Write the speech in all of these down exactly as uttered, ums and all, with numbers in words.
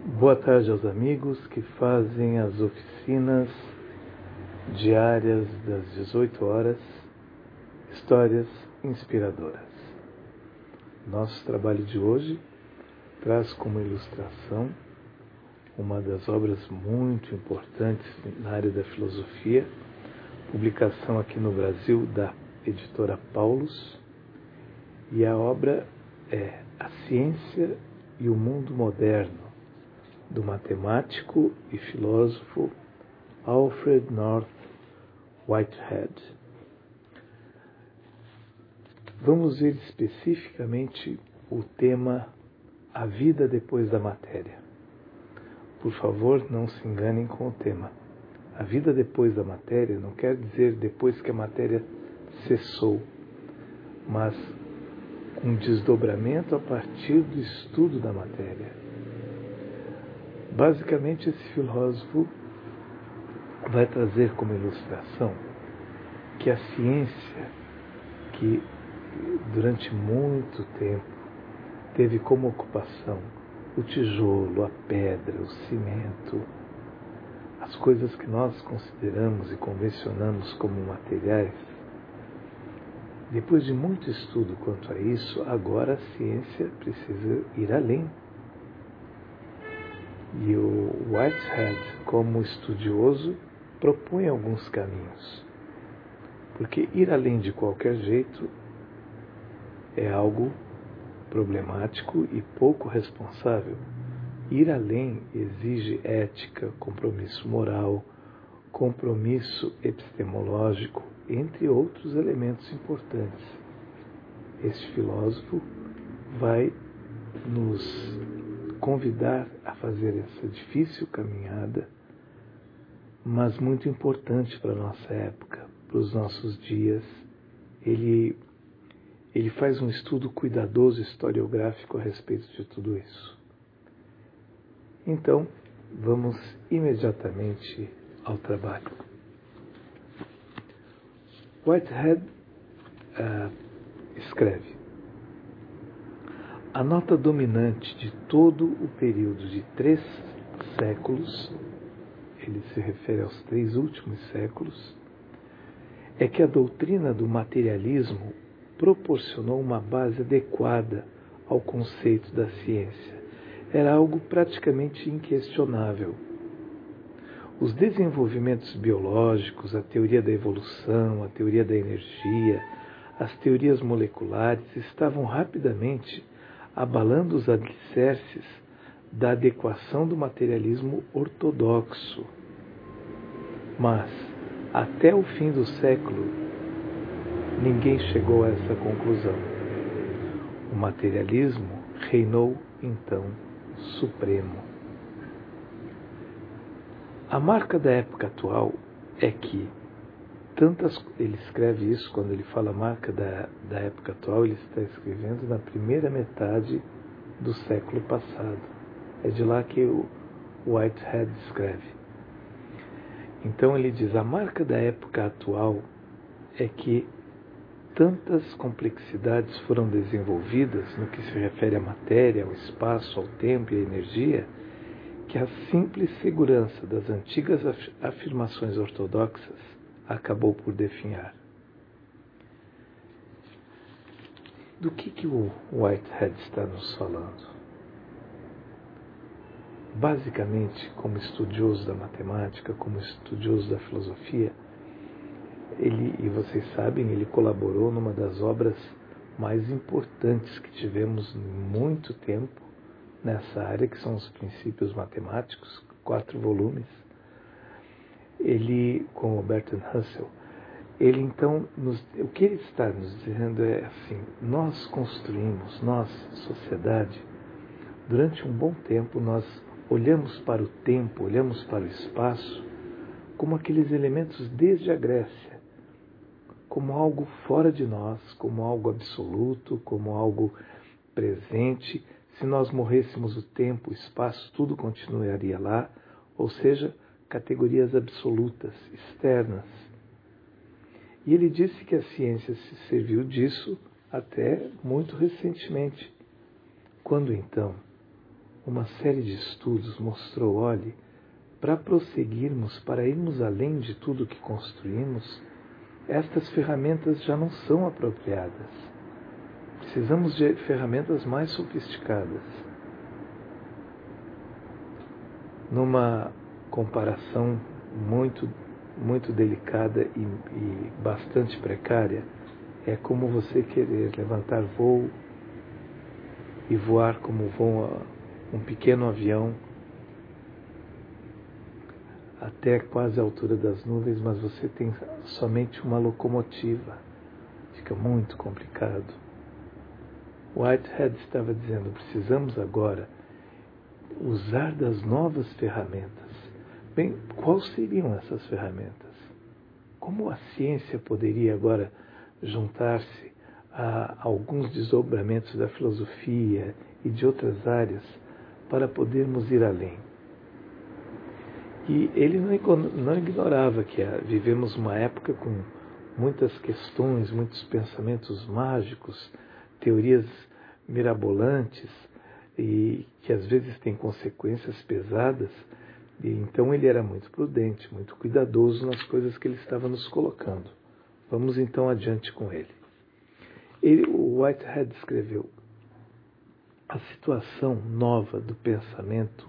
Boa tarde aos amigos que fazem as oficinas diárias das dezoito horas, Histórias Inspiradoras. Nosso trabalho de hoje traz como ilustração uma das obras muito importantes na área da filosofia, publicação aqui no Brasil da editora Paulus, e a obra é A Ciência e o Mundo Moderno, do matemático e filósofo Alfred North Whitehead. Vamos ver especificamente o tema A Vida Depois da Matéria. Por favor, não se enganem com o tema. A vida depois da matéria não quer dizer depois que a matéria cessou, mas um desdobramento a partir do estudo da matéria. Basicamente, esse filósofo vai trazer como ilustração que a ciência, que durante muito tempo teve como ocupação o tijolo, a pedra, o cimento, as coisas que nós consideramos e convencionamos como materiais, depois de muito estudo quanto a isso, agora a ciência precisa ir além. E o Whitehead, como estudioso, propõe alguns caminhos. Porque ir além de qualquer jeito é algo problemático e pouco responsável. Ir além exige ética, compromisso moral, compromisso epistemológico, entre outros elementos importantes. Este filósofo vai nos convidar a fazer essa difícil caminhada, mas muito importante para a nossa época, para os nossos dias. Ele, ele faz um estudo cuidadoso historiográfico a respeito de tudo isso. Então, vamos imediatamente ao trabalho. Whitehead uh, escreve: a nota dominante de todo o período de três séculos, ele se refere aos três últimos séculos, é que a doutrina do materialismo proporcionou uma base adequada ao conceito da ciência. Era algo praticamente inquestionável. Os desenvolvimentos biológicos, a teoria da evolução, a teoria da energia, as teorias moleculares estavam rapidamente abalando os alicerces da adequação do materialismo ortodoxo. Mas, até o fim do século, ninguém chegou a essa conclusão. O materialismo reinou, então, supremo. A marca da época atual é que tantas, ele escreve isso quando ele fala marca da, da época atual, ele está escrevendo na primeira metade do século passado. É de lá que o Whitehead escreve. Então ele diz, a marca da época atual é que tantas complexidades foram desenvolvidas no que se refere à matéria, ao espaço, ao tempo e à energia, que a simples segurança das antigas afirmações ortodoxas acabou por definhar. Do que, que o Whitehead está nos falando? Basicamente, como estudioso da matemática, como estudioso da filosofia, ele, e vocês sabem, ele colaborou numa das obras mais importantes que tivemos em muito tempo nessa área, que são os Princípios Matemáticos, quatro volumes. Ele, com o Bertrand Russell, ele então, nos, o que ele está nos dizendo é assim, nós construímos, nós, sociedade, durante um bom tempo, nós olhamos para o tempo, olhamos para o espaço, como aqueles elementos desde a Grécia, como algo fora de nós, como algo absoluto, como algo presente. Se nós morrêssemos, o tempo, o espaço, tudo continuaria lá, ou seja, categorias absolutas, externas. E ele disse que a ciência se serviu disso até muito recentemente. Quando então uma série de estudos mostrou, olhe, para prosseguirmos, para irmos além de tudo que construímos, estas ferramentas já não são apropriadas. Precisamos de ferramentas mais sofisticadas. Numa comparação muito, muito delicada e, e bastante precária, é como você querer levantar voo e voar como voa um pequeno avião até quase a altura das nuvens, mas você tem somente uma locomotiva. Fica muito complicado. Whitehead estava dizendo, precisamos agora usar das novas ferramentas. Bem, quais seriam essas ferramentas? Como a ciência poderia agora juntar-se a alguns desdobramentos da filosofia e de outras áreas para podermos ir além? E ele não ignorava que vivemos uma época com muitas questões, muitos pensamentos mágicos, teorias mirabolantes e que às vezes têm consequências pesadas. E então ele era muito prudente, muito cuidadoso nas coisas que ele estava nos colocando. Vamos então adiante com ele. ele o Whitehead escreveu: a situação nova do pensamento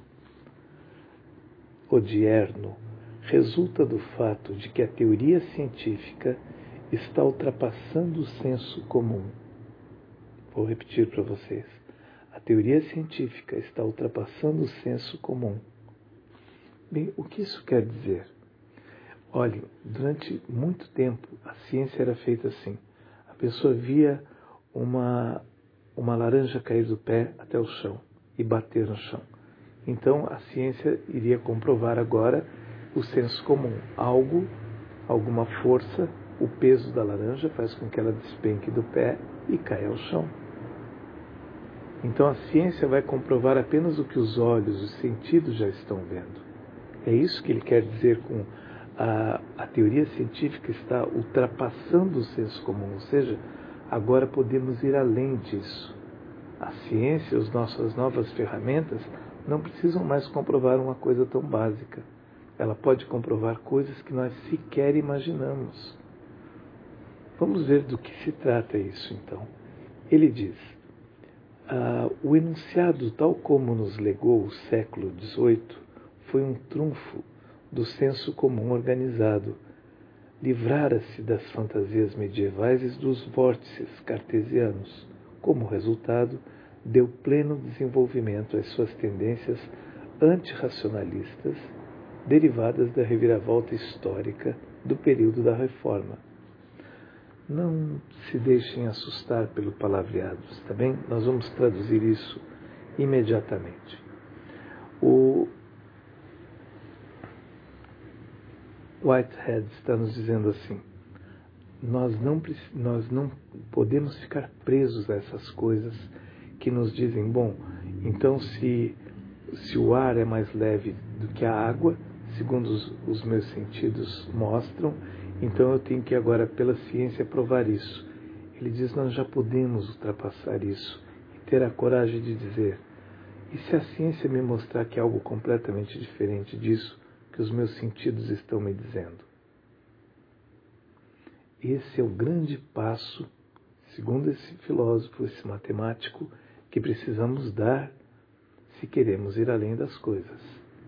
odierno resulta do fato de que a teoria científica está ultrapassando o senso comum. Vou repetir para vocês. A teoria científica está ultrapassando o senso comum. Bem, o que isso quer dizer? Olhem, durante muito tempo a ciência era feita assim. A pessoa via uma, uma laranja cair do pé até o chão e bater no chão. Então a ciência iria comprovar agora o senso comum. Algo, alguma força, o peso da laranja faz com que ela despenque do pé e caia ao chão. Então a ciência vai comprovar apenas o que os olhos, os sentidos já estão vendo. É isso que ele quer dizer com a, a teoria científica está ultrapassando o senso comum, ou seja, agora podemos ir além disso. A ciência, as nossas novas ferramentas, não precisam mais comprovar uma coisa tão básica. Ela pode comprovar coisas que nós sequer imaginamos. Vamos ver do que se trata isso, então. Ele diz, ah, o enunciado tal como nos legou o século dezoito foi um trunfo do senso comum organizado. Livrara-se das fantasias medievais e dos vórtices cartesianos. Como resultado, deu pleno desenvolvimento às suas tendências antirracionalistas, derivadas da reviravolta histórica do período da Reforma. Não se deixem assustar pelo palavreado, está bem? Nós vamos traduzir isso imediatamente. O Whitehead está nos dizendo assim, nós não, nós não podemos ficar presos a essas coisas que nos dizem, bom, então se, se o ar é mais leve do que a água, segundo os, os meus sentidos mostram, então eu tenho que agora, pela ciência, provar isso. Ele diz, nós já podemos ultrapassar isso e ter a coragem de dizer, e se a ciência me mostrar que é algo completamente diferente disso que os meus sentidos estão me dizendo? Esse é o grande passo, segundo esse filósofo, esse matemático, que precisamos dar se queremos ir além das coisas.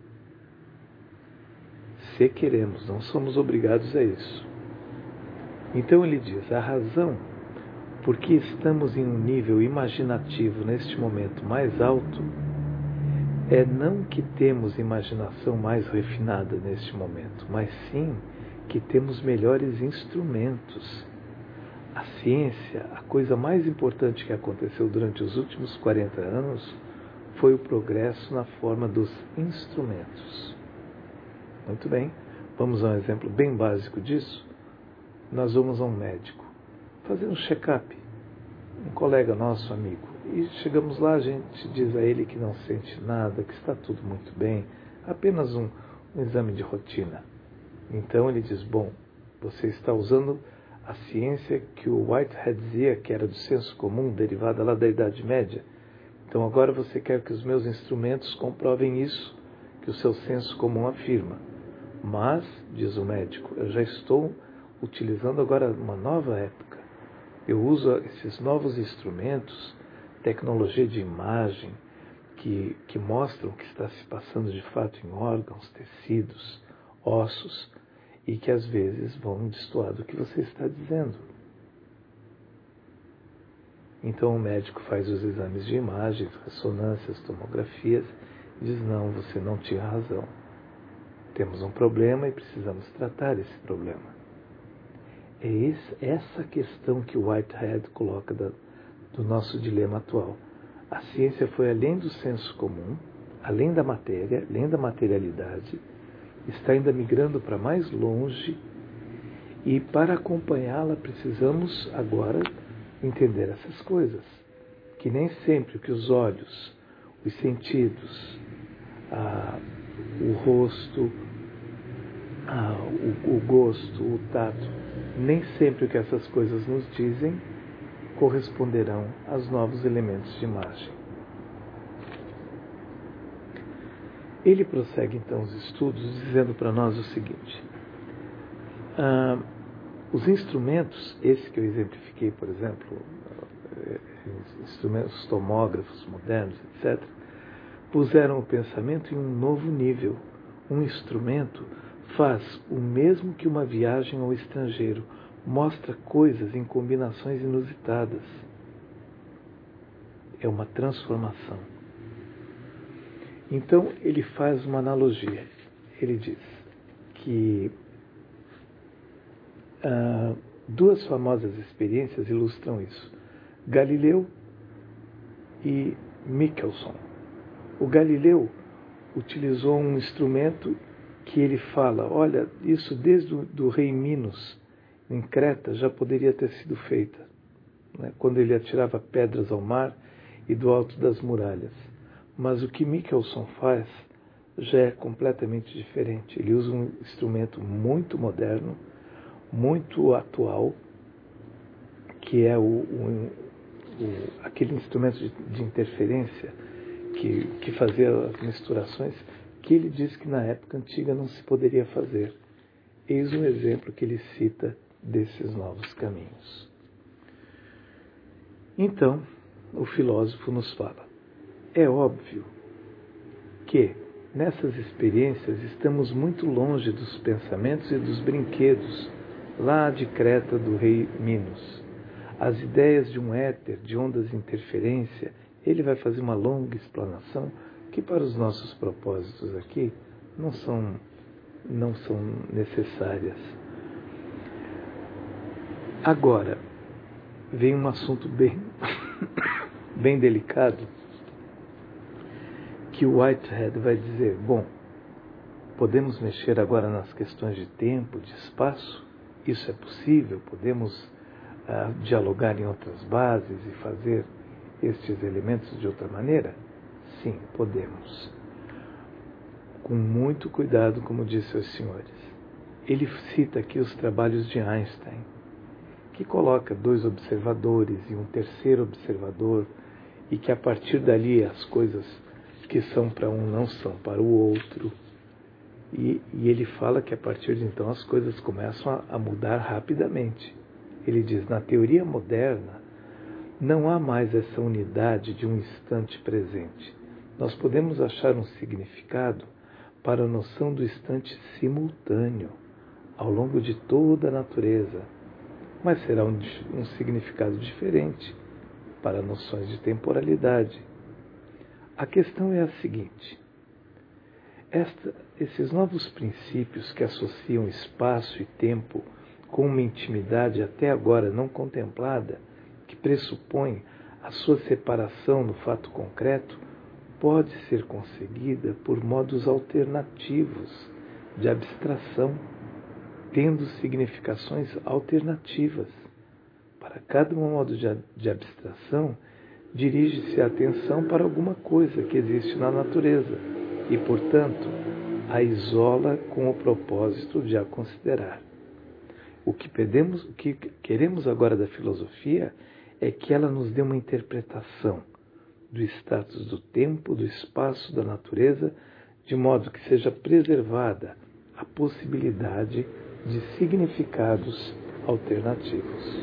Se queremos, não somos obrigados a isso. Então ele diz, a razão por que estamos em um nível imaginativo neste momento mais alto é não que temos imaginação mais refinada neste momento, mas sim que temos melhores instrumentos. A ciência, a coisa mais importante que aconteceu durante os últimos quarenta anos, foi o progresso na forma dos instrumentos. Muito bem, vamos a um exemplo bem básico disso. Nós vamos a um médico fazer um check-up, um colega nosso, amigo, e chegamos lá, a gente diz a ele que não sente nada, que está tudo muito bem, apenas um, um exame de rotina. Então ele diz, bom, você está usando a ciência que o Whitehead dizia que era do senso comum, derivada lá da Idade Média. Então agora você quer que os meus instrumentos comprovem isso que o seu senso comum afirma. Mas, diz o médico, eu já estou utilizando agora uma nova época. Eu uso esses novos instrumentos, tecnologia de imagem, que, que mostram o que está se passando de fato em órgãos, tecidos, ossos, e que às vezes vão destoar do que você está dizendo. Então o médico faz os exames de imagens, ressonâncias, tomografias, e diz, não, você não tinha razão. Temos um problema e precisamos tratar esse problema. É esse, essa questão que o Whitehead coloca da, do nosso dilema atual. A ciência foi além do senso comum, além da matéria, além da materialidade, está ainda migrando para mais longe, e para acompanhá-la precisamos agora entender essas coisas, que nem sempre o que os olhos, os sentidos, a, o rosto, a, o, o gosto, o tato, nem sempre o que essas coisas nos dizem corresponderão aos novos elementos de imagem. Ele prossegue então os estudos dizendo para nós o seguinte: ah, os instrumentos, esse que eu exemplifiquei, por exemplo, instrumentos tomógrafos modernos, etcétera, puseram o pensamento em um novo nível. Um instrumento faz o mesmo que uma viagem ao estrangeiro, mostra coisas em combinações inusitadas. É uma transformação. Então ele faz uma analogia. Ele diz que ah, duas famosas experiências ilustram isso: Galileu e Michelson. O Galileu utilizou um instrumento que ele fala, olha, isso desde o do rei Minos, em Creta, já poderia ter sido feita, né, quando ele atirava pedras ao mar e do alto das muralhas. Mas o que Michelson faz já é completamente diferente. Ele usa um instrumento muito moderno, muito atual, que é o, o, o, aquele instrumento de, de interferência que, que fazia as misturações, que ele diz que na época antiga não se poderia fazer. Eis um exemplo que ele cita desses novos caminhos. Então, o filósofo nos fala, é óbvio que nessas experiências estamos muito longe dos pensamentos e dos brinquedos lá de Creta do rei Minos. As ideias de um éter, de ondas de interferência, ele vai fazer uma longa explanação que para os nossos propósitos aqui não são, não são necessárias. Agora, vem um assunto bem, bem delicado, que o Whitehead vai dizer, bom, podemos mexer agora nas questões de tempo, de espaço? Isso é possível? Podemos uh, dialogar em outras bases e fazer estes elementos de outra maneira? Sim, podemos. Com muito cuidado, como disse aos senhores. Ele cita aqui os trabalhos de Einstein, que coloca dois observadores e um terceiro observador, e que a partir dali as coisas que são para um não são para o outro. E, e ele fala que a partir de então as coisas começam a, a mudar rapidamente. Ele diz, na teoria moderna, não há mais essa unidade de um instante presente. Nós podemos achar um significado para a noção do instante simultâneo, ao longo de toda a natureza, mas será um, um significado diferente para noções de temporalidade. A questão é a seguinte: esta, esses novos princípios que associam espaço e tempo com uma intimidade até agora não contemplada, que pressupõe a sua separação no fato concreto, pode ser conseguida por modos alternativos de abstração, tendo significações alternativas. Para cada modo de, de abstração, dirige-se a atenção para alguma coisa que existe na natureza e, portanto, a isola com o propósito de a considerar. O que, pedemos, o que queremos agora da filosofia é que ela nos dê uma interpretação, do status do tempo, do espaço, da natureza, de modo que seja preservada a possibilidade de significados alternativos.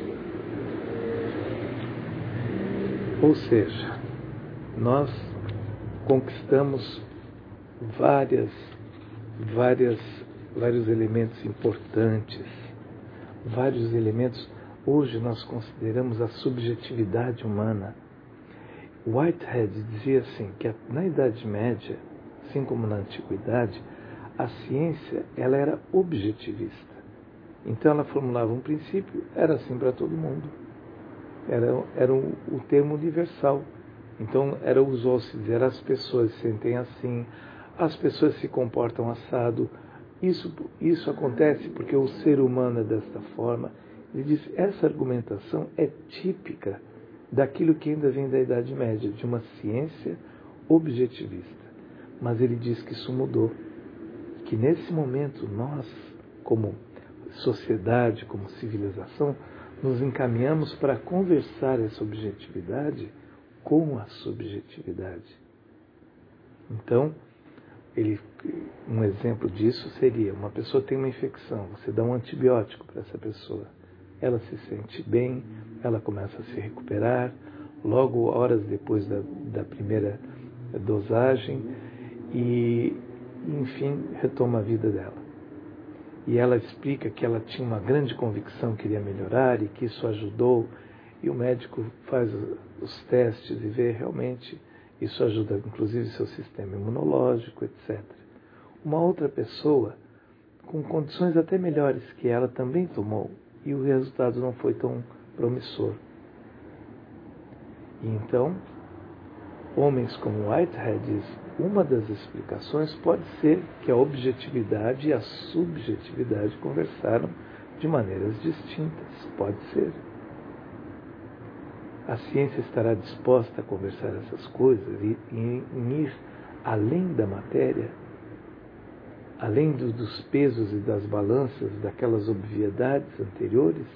Ou seja, nós conquistamos várias, várias, vários elementos importantes, vários elementos. Hoje nós consideramos a subjetividade humana. Whitehead dizia assim, que na Idade Média, assim como na Antiguidade, a ciência ela era objetivista. Então ela formulava um princípio, era assim para todo mundo. Era, era o, o termo universal. Então era usual se dizer, as pessoas se sentem assim, as pessoas se comportam assado, isso, isso acontece porque o ser humano é desta forma. Ele diz, essa argumentação é típica daquilo que ainda vem da Idade Média, de uma ciência objetivista. Mas ele diz que isso mudou, que nesse momento nós, como sociedade, como civilização, nos encaminhamos para conversar essa objetividade com a subjetividade. Então, ele, um exemplo disso seria, uma pessoa tem uma infecção, você dá um antibiótico para essa pessoa, ela se sente bem, ela começa a se recuperar, logo horas depois da, da primeira dosagem, e enfim, retoma a vida dela. E ela explica que ela tinha uma grande convicção que iria melhorar e que isso ajudou, e o médico faz os testes e vê realmente isso ajuda inclusive seu sistema imunológico, etcétera. Uma outra pessoa com condições até melhores que ela também tomou e o resultado não foi tão promissor. E então, homens como Whitehead diz, uma das explicações pode ser que a objetividade e a subjetividade conversaram de maneiras distintas. Pode ser. A ciência estará disposta a conversar essas coisas e em ir além da matéria, além do, dos pesos e das balanças, daquelas obviedades anteriores?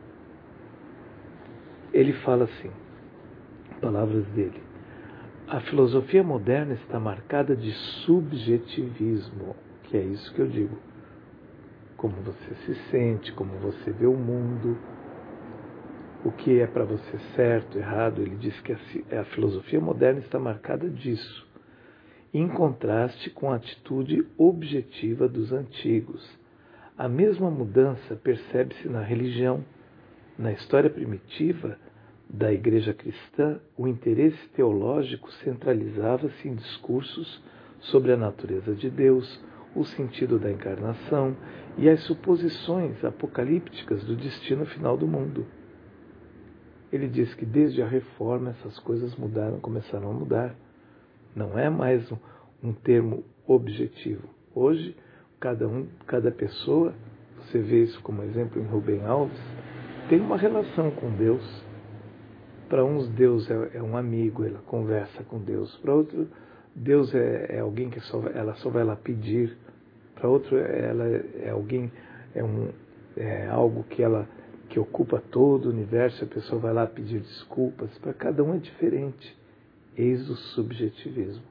Ele fala assim, palavras dele, a filosofia moderna está marcada de subjetivismo, que é isso que eu digo. Como você se sente, como você vê o mundo, o que é para você certo, errado. Ele diz que a, a filosofia moderna está marcada disso, em contraste com a atitude objetiva dos antigos. A mesma mudança percebe-se na religião. Na história primitiva da Igreja cristã, o interesse teológico centralizava-se em discursos sobre a natureza de Deus, o sentido da encarnação e as suposições apocalípticas do destino final do mundo. Ele diz que desde a Reforma essas coisas mudaram, começaram a mudar. Não é mais um, um termo objetivo. Hoje, cada um, cada pessoa, você vê isso como exemplo em Rubem Alves, tem uma relação com Deus. Para uns, Deus é, é um amigo, ela conversa com Deus. Para outro, Deus é, é alguém que só, ela só vai lá pedir. Para outro, ela é alguém, é, um, é algo que ela que ocupa todo o universo, a pessoa vai lá pedir desculpas. Para cada um é diferente. Eis o subjetivismo.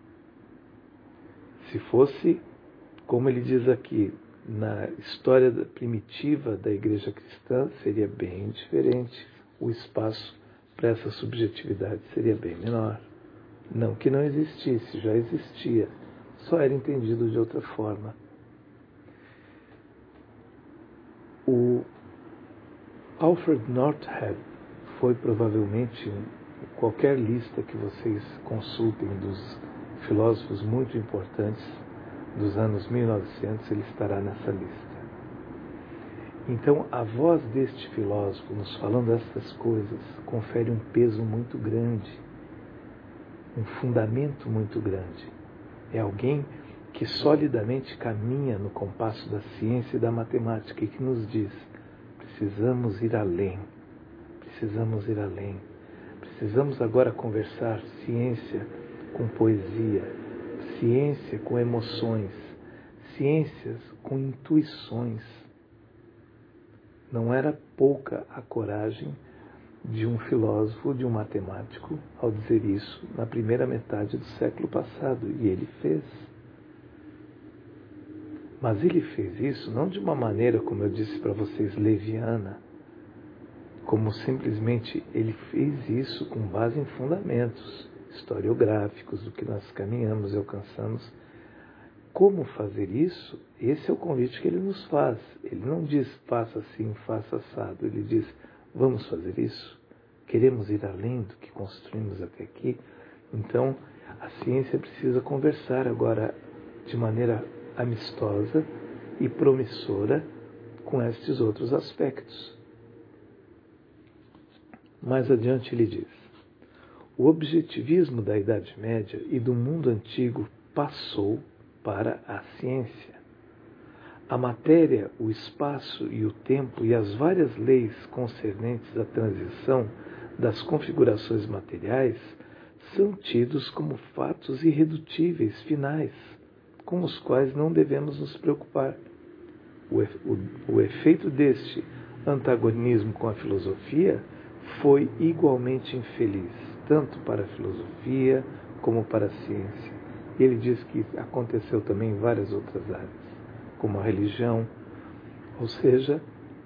Se fosse, como ele diz aqui, na história primitiva da Igreja cristã, seria bem diferente. O espaço para essa subjetividade seria bem menor. Não que não existisse, já existia, só era entendido de outra forma. O Alfred North Head foi provavelmente, em qualquer lista que vocês consultem dos filósofos muito importantes dos anos mil e novecentos, ele estará nessa lista. Então, a voz deste filósofo, nos falando estas coisas, confere um peso muito grande, um fundamento muito grande. É alguém que solidamente caminha no compasso da ciência e da matemática e que nos diz, precisamos ir além, precisamos ir além. Precisamos agora conversar ciência com poesia, ciência com emoções, ciências com intuições. Não era pouca a coragem de um filósofo, de um matemático, ao dizer isso na primeira metade do século passado, e ele fez. Mas ele fez isso não de uma maneira, como eu disse para vocês, leviana, como simplesmente ele fez isso com base em fundamentos historiográficos do que nós caminhamos e alcançamos. Como fazer isso? Esse é o convite que ele nos faz. Ele não diz faça assim, faça assado. Ele diz vamos fazer isso? Queremos ir além do que construímos até aqui? Então a ciência precisa conversar agora de maneira amistosa e promissora com estes outros aspectos. Mais adiante ele diz: o objetivismo da Idade Média e do mundo antigo passou para a ciência. A matéria, o espaço e o tempo e as várias leis concernentes à transição das configurações materiais são tidos como fatos irredutíveis, finais, com os quais não devemos nos preocupar. O, o, o efeito deste antagonismo com a filosofia foi igualmente infeliz, tanto para a filosofia como para a ciência. E ele diz que aconteceu também em várias outras áreas, como a religião. Ou seja,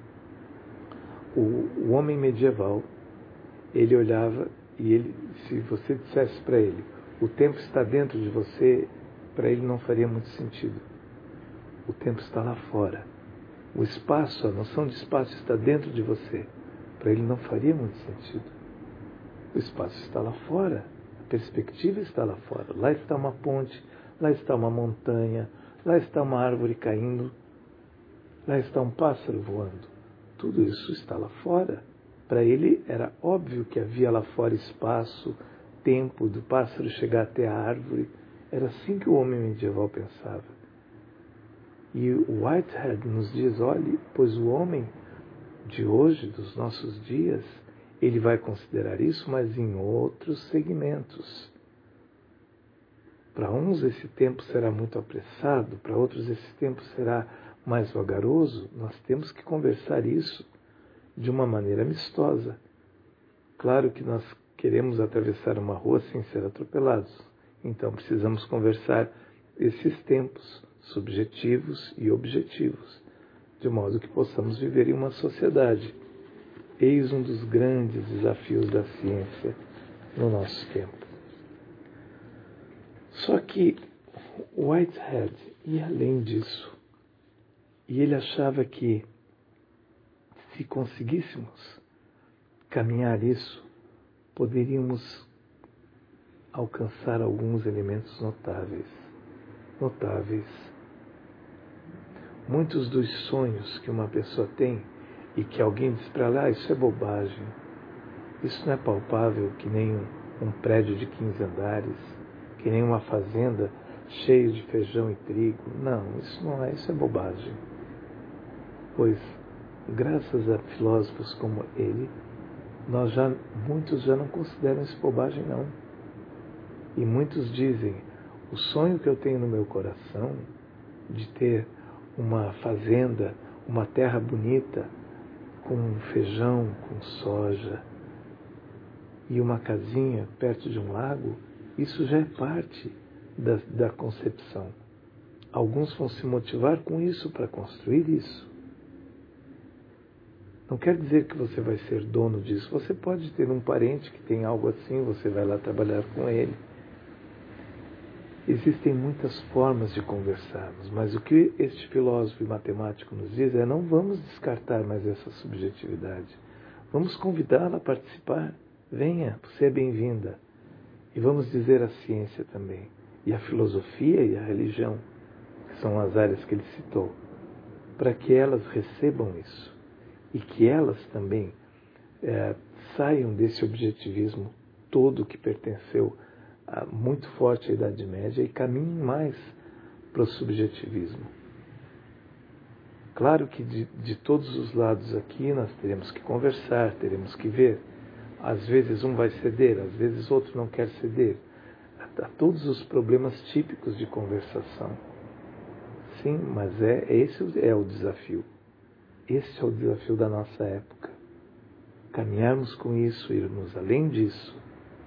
o, o homem medieval, ele olhava e ele, se você dissesse para ele, o tempo está dentro de você, para ele não faria muito sentido. O tempo está lá fora. O espaço, a noção de espaço está dentro de você. Para ele não faria muito sentido. O espaço está lá fora, a perspectiva está lá fora. Lá está uma ponte, lá está uma montanha, lá está uma árvore caindo, lá está um pássaro voando. Tudo isso está lá fora. Para ele era óbvio que havia lá fora espaço, tempo do pássaro chegar até a árvore. Era assim que o homem medieval pensava. E o Whitehead nos diz, olhe, pois o homem de hoje, dos nossos dias, ele vai considerar isso, mas em outros segmentos. Para uns esse tempo será muito apressado, para outros esse tempo será mais vagaroso. Nós temos que conversar isso de uma maneira amistosa. Claro que nós queremos atravessar uma rua sem ser atropelados, então precisamos conversar esses tempos subjetivos e objetivos, de modo que possamos viver em uma sociedade. Eis um dos grandes desafios da ciência no nosso tempo. Só que Whitehead ia além disso. E ele achava que, se conseguíssemos caminhar isso, poderíamos alcançar alguns elementos notáveis. Notáveis. Muitos dos sonhos que uma pessoa tem e que alguém diz para ela, ah, isso é bobagem, isso não é palpável, que nem um, um prédio de quinze andares, que nem uma fazenda cheia de feijão e trigo. Não, isso não é, isso é bobagem. Pois, graças a filósofos como ele, nós já, muitos já não consideram isso bobagem, não. E muitos dizem, o sonho que eu tenho no meu coração de ter uma fazenda, uma terra bonita, com feijão, com soja e uma casinha perto de um lago, isso já é parte da, da concepção. Alguns vão se motivar com isso para construir isso. Não quer dizer que você vai ser dono disso. Você pode ter um parente que tem algo assim, você vai lá trabalhar com ele. Existem muitas formas de conversarmos, mas o que este filósofo e matemático nos diz é: não vamos descartar mais essa subjetividade. Vamos convidá-la a participar. Venha, você é bem-vinda. E vamos dizer a ciência também, e a filosofia e a religião, que são as áreas que ele citou, para que elas recebam isso e que elas também é, saiam desse objetivismo todo que pertenceu muito forte à Idade Média e caminhem mais para o subjetivismo. Claro que de, de todos os lados aqui nós teremos que conversar, teremos que ver. Às vezes um vai ceder, às vezes outro não quer ceder. Há todos os problemas típicos de conversação. Sim, mas é, esse é o desafio. Esse é o desafio da nossa época. caminharmos com isso, irmos além disso.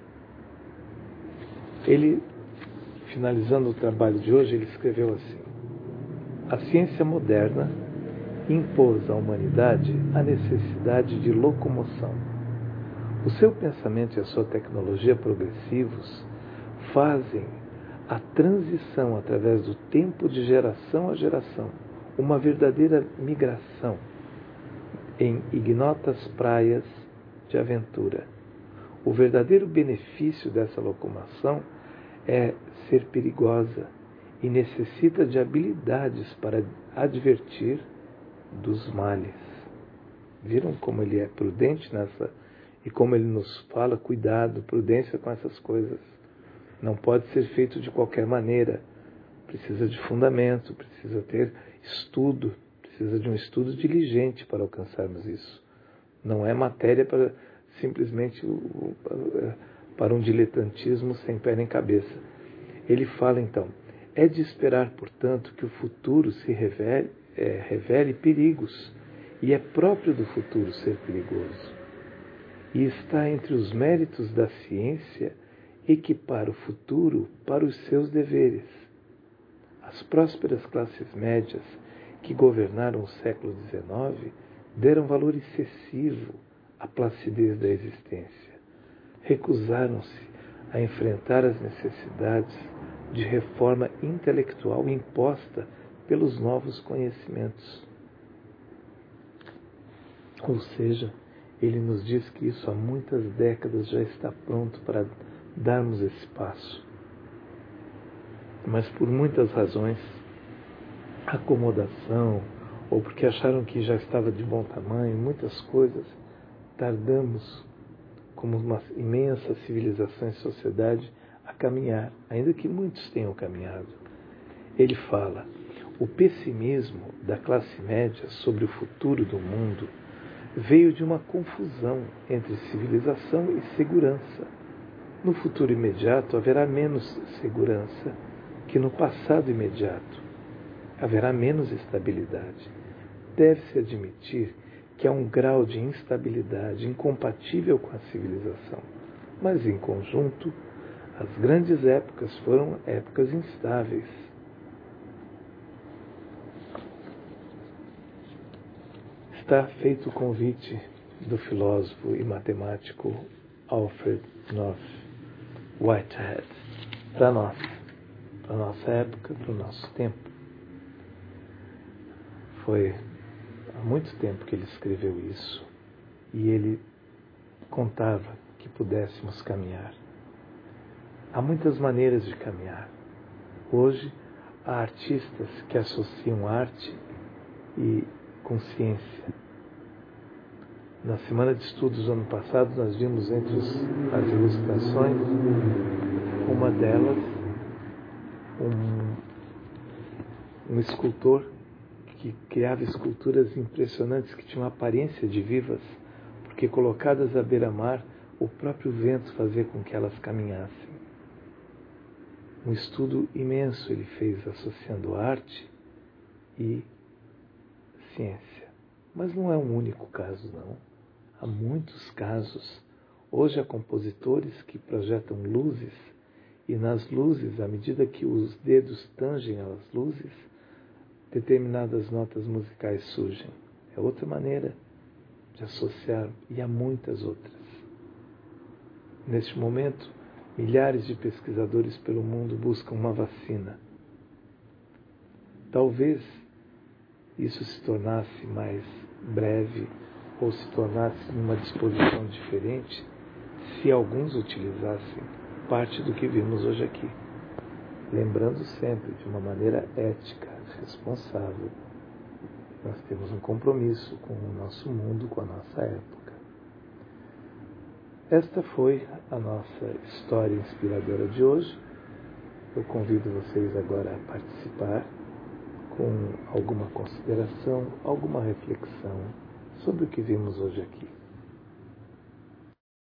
Ele, finalizando o trabalho de hoje, ele escreveu assim: a ciência moderna impôs à humanidade a necessidade de locomoção. O seu pensamento e a sua tecnologia progressivos fazem a transição através do tempo de geração a geração, uma verdadeira migração em ignotas praias de aventura. O verdadeiro benefício dessa locomoção é ser perigosa e necessita de habilidades para advertir dos males. Viram como ele é prudente nessa, e como ele nos fala, cuidado, prudência com essas coisas. Não pode ser feito de qualquer maneira. Precisa de fundamento, precisa ter estudo, precisa de um estudo diligente para alcançarmos isso. Não é matéria para simplesmente para um diletantismo sem pé nem cabeça. Ele fala então: é de esperar, portanto, que o futuro se revele, é, revele perigos, e é próprio do futuro ser perigoso. E está entre os méritos da ciência equipar o futuro para os seus deveres. As prósperas classes médias que governaram o século dezenove deram valor excessivo à placidez da existência. Recusaram-se a enfrentar as necessidades de reforma intelectual imposta pelos novos conhecimentos. Ou seja, ele nos diz que isso há muitas décadas já está pronto para darmos esse passo. Mas por muitas razões, acomodação, ou porque acharam que já estava de bom tamanho, muitas coisas, tardamos, como uma imensa civilização e sociedade, a caminhar, ainda que muitos tenham caminhado. Ele fala: o pessimismo da classe média sobre o futuro do mundo veio de uma confusão entre civilização e segurança. No futuro imediato haverá menos segurança que no passado imediato. Haverá menos estabilidade. Deve-se admitir que há um grau de instabilidade incompatível com a civilização, mas em conjunto, as grandes épocas foram épocas instáveis. Está feito o convite do filósofo e matemático Alfred North Whitehead para nós, para a nossa época, para o nosso tempo. Foi há muito tempo que ele escreveu isso e ele contava que pudéssemos caminhar. Há muitas maneiras de caminhar. Hoje há artistas que associam arte e com ciência. Na semana de estudos do ano passado, nós vimos entre os, as ilustrações, uma delas, um, um escultor que criava esculturas impressionantes que tinham aparência de vivas, porque colocadas à beira-mar, o próprio vento fazia com que elas caminhassem. Um estudo imenso ele fez associando arte e ciência. Mas não é um único caso, não. Há muitos casos. Hoje há compositores que projetam luzes e nas luzes, à medida que os dedos tangem as luzes, determinadas notas musicais surgem. É outra maneira de associar, e há muitas outras. Neste momento, milhares de pesquisadores pelo mundo buscam uma vacina. Talvez isso se tornasse mais breve ou se tornasse numa disposição diferente se alguns utilizassem parte do que vimos hoje aqui. Lembrando sempre, de uma maneira ética, responsável, nós temos um compromisso com o nosso mundo, com a nossa época. Esta foi a nossa história inspiradora de hoje. Eu convido vocês agora a participar com alguma consideração, alguma reflexão sobre o que vimos hoje aqui.